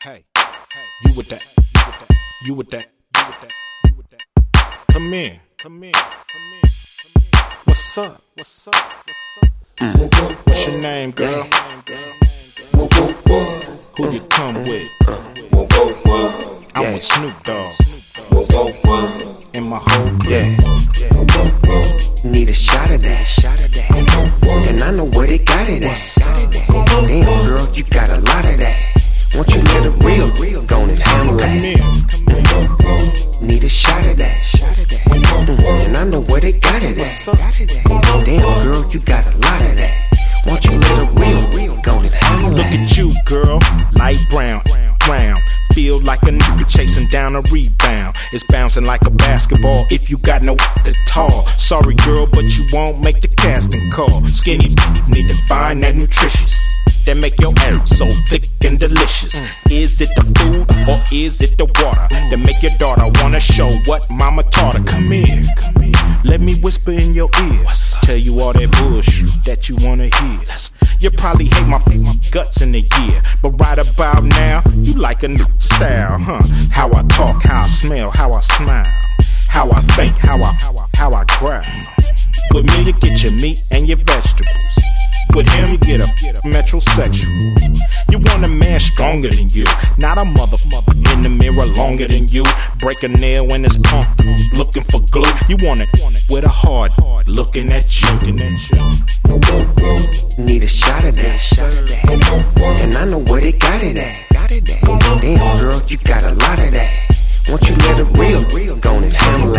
You with that. You with that. Come in. What's up? What's your name, girl? Who you come with? I'm with Snoop Dogg and my whole clique. Need a shot of that, and I know where they got it at. Damn, girl, you got a lot of that. Want you let it real, gon' and handle that. Need a shot of that, and I know where they got it at. Damn, girl, you got a lot of that. Want you let it real, gon' and handle that. Look at you, girl, light brown. Feel like a nigga chasing down a rebound. It's bouncing like a basketball if you got no at all. Sorry, girl, but you won't make the casting call. Skinny need to find that nutritious that make your ass so thick and delicious. Is it the food or is it the water that make your daughter wanna show what mama taught her? Come here, let me whisper in your ear. Tell you all that bullshit that you wanna hear. You probably hate my guts in the year, but right about now, you like a new style, huh? How I talk, how I smell, how I smile, how I think, how I growl. With me, you get your meat and your vegetables. With him, you get a metrosexual. You want a man stronger than you, not a motherfucker in the mirror longer than you. Break a nail when it's pumped, looking for glue. You want it with a hard, looking at you. Need a shot of that, and I know where they got it at. Damn, girl, you got a lot of that. Want you let it real, gon' and handle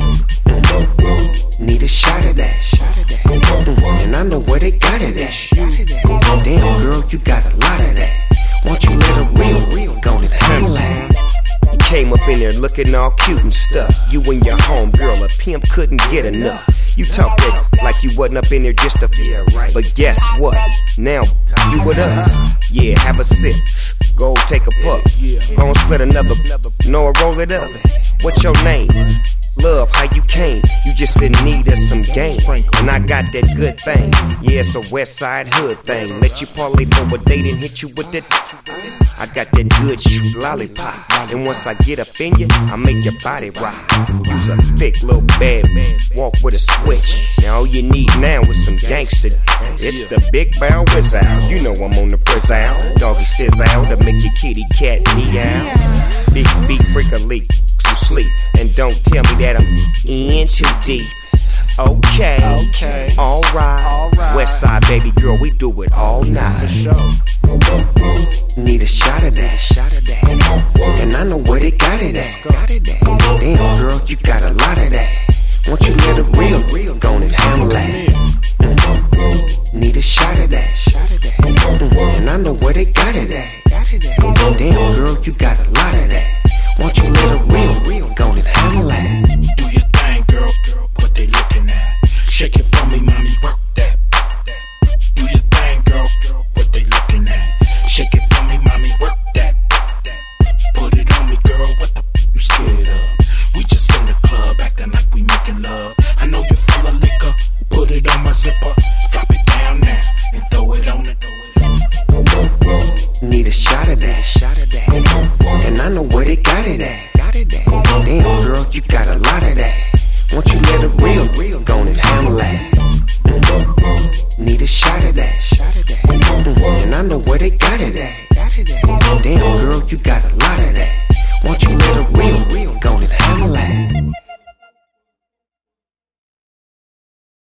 that. Need a shot of that, and I know where they got it at. Damn, girl, you got a lot of that. Want you let it real, gon' and handle that. You came up in there looking all cute and stuff. You and your homegirl, a pimp couldn't get enough. You talk that like you wasn't up in there just to but guess what? Now you with us. Yeah, have a sip. Go take a puff. Gon' split another. No, roll it up. What's your name? Love how you came. You just in need of some game, and I got that good thing. Yeah, it's a West Side hood thing. Let you parlay for a date and hit you with that. I got that good shit lollipop, and once I get up in you, I make your body rock. Use a thick little bad man, walk with a switch. Now all you need now is some gangster. It's the Big Bow Whiz out. You know I'm on the prison. Doggy stiz out to make your kitty cat meow. Big beat, break a leak. Sleep, and don't tell me that I'm in too deep. Okay. Alright. West Side baby girl, we do it all night. Need a shot of that, and I know where they got it at. Damn, girl, you got a lot of that. Want you let it real, gon' and handle that. Need a shot of that, and I know where they got it at. Damn, girl, you got a lot of that. Want you let it real, gon' and handle that. Do your thing, girl, what they looking at? Shake it for me, mommy, work that. Do your thing, girl, what they looking at? Shake it for me, mommy, work that. Put it on me, girl, what the you scared of? We just in the club, acting like we making love. I know you're full of liquor, put it on my zipper. Drop it down now, and throw it on it. Need a shot of that, and I know where they got it at. Damn, girl, you got a lot of that. Want you let it real, gon' and handle that. Need a shot of that, and I know where they got it at. Damn, girl, you got a lot of that. Want you let it real,